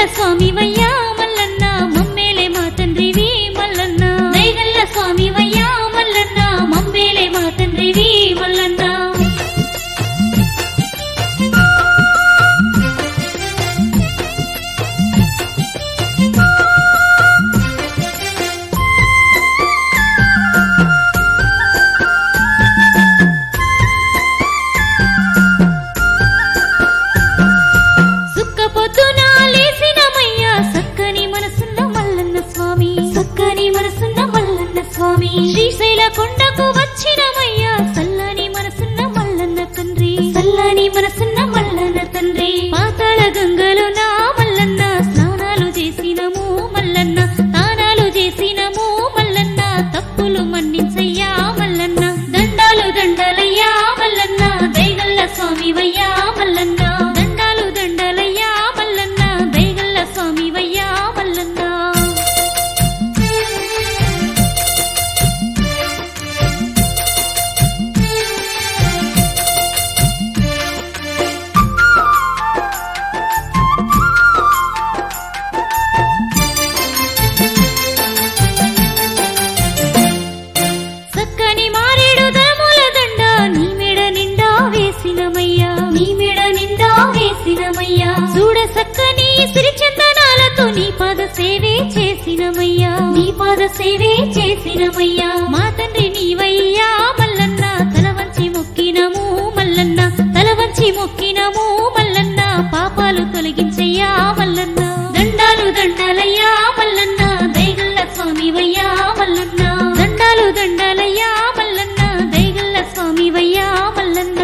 స్వామివయ్యా మల్లన్న మమ్మేలే మా తండ్రివి మల్లన్న దయగల్ల స్వామివయ్యా మల్లన్న మమ్మేలే మా తండ్రివి మల్లన్న శ్రీశైల కొండకు వచ్చినమయ్యా సల్లాని మనసున్న మల్లన్న తండ్రి సల్లాని మనసున్న మల్లన్న తండ్రి పాతాళ గంగలో నా మల్లన్న స్నానాలు చేసినము మల్లన్న తానాలు చేసినము మల్లన్న తప్పులు మన్నించయ్యా మల్లన్న దండాలు దండాలయ్యా మల్లన్న దయగల్ల స్వామివయ్యా మల్లన్న దండాలు దండాలయ్యా మల్లన్న దయగల్ల స్వామివయ్యా మల్లన్న చూడ సక్కని సిరిచందనాలతో నీ పాద సేవే చేసినమయ్యా నీ పాద సేవే చేసినమయ్యా మా తండ్రి నీవయ్యా మల్లన్న తల వంచి మొక్కినము మల్లన్న తల వంచి మొక్కినము మల్లన్న పాపాలు తొలగించయ్యా మల్లన్న దండాలు దండాలయ్యా మల్లన్న దయగల్ల స్వామివయ్యా మల్లన్న దండాలు దండాలయ్యా మల్లన్న దయగల్ల స్వామివయ్యా మల్లన్న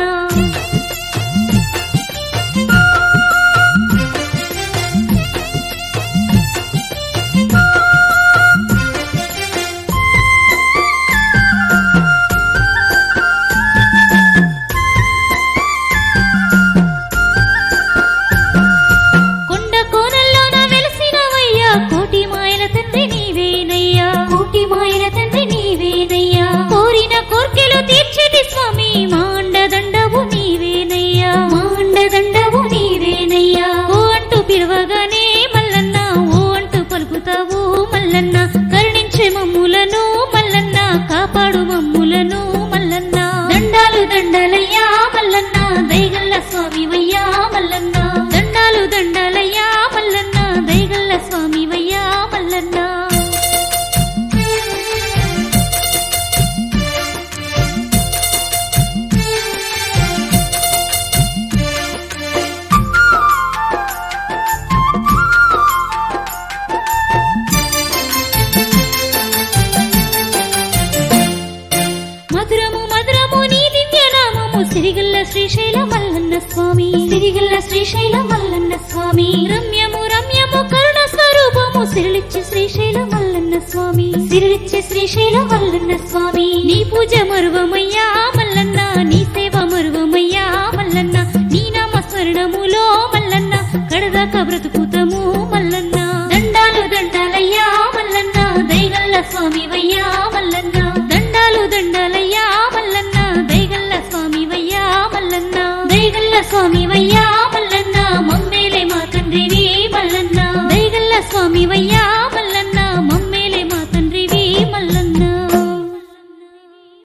కరుణించే మమ్ములను మల్లన్న కాపాడు మమ్ములను మల్లన్న దండాలు దండాలయ్యా మల్లన్న దయగల్ల స్వామివయ్యా మల్లన్న దండాలు దండాలయ్యా మల్లన్న దయగల్ల స్వామివయ్యా మల్లన్న సిరిగల్ల శ్రీశైల మల్లన్న స్వామి సిరిగల్ల శ్రీశైల మల్లన్న స్వామి రమ్యము రమ్యము కరుణ స్వరూపము సిరిలిచ్చి శ్రీశైల మల్లన్న స్వామి సిరిలిచ్చి శ్రీశైల మల్లన్న స్వామి నీ పూజ మరువమయ్యా మల్లన్న నీ సేవ మరువమయ్యా మల్లన్న నీ నామ స్మరణములో మల్లన్న కడదాకా బ్రతుకుతము మల్లన్న దండాలు దండాలయ్యా మల్లన్న దయగల్ల స్వామివయ్యా మల్లన్న దండాలు దండాలయ్యా మల్లన్న దయగల్ల స్వామివయ్యా మల్లన్న దయగల్ల స్వామివయ్యా మల్లన్న మమ్మేలే మా తండ్రివి మల్లన్న దయగల్ల స్వామివయ్యా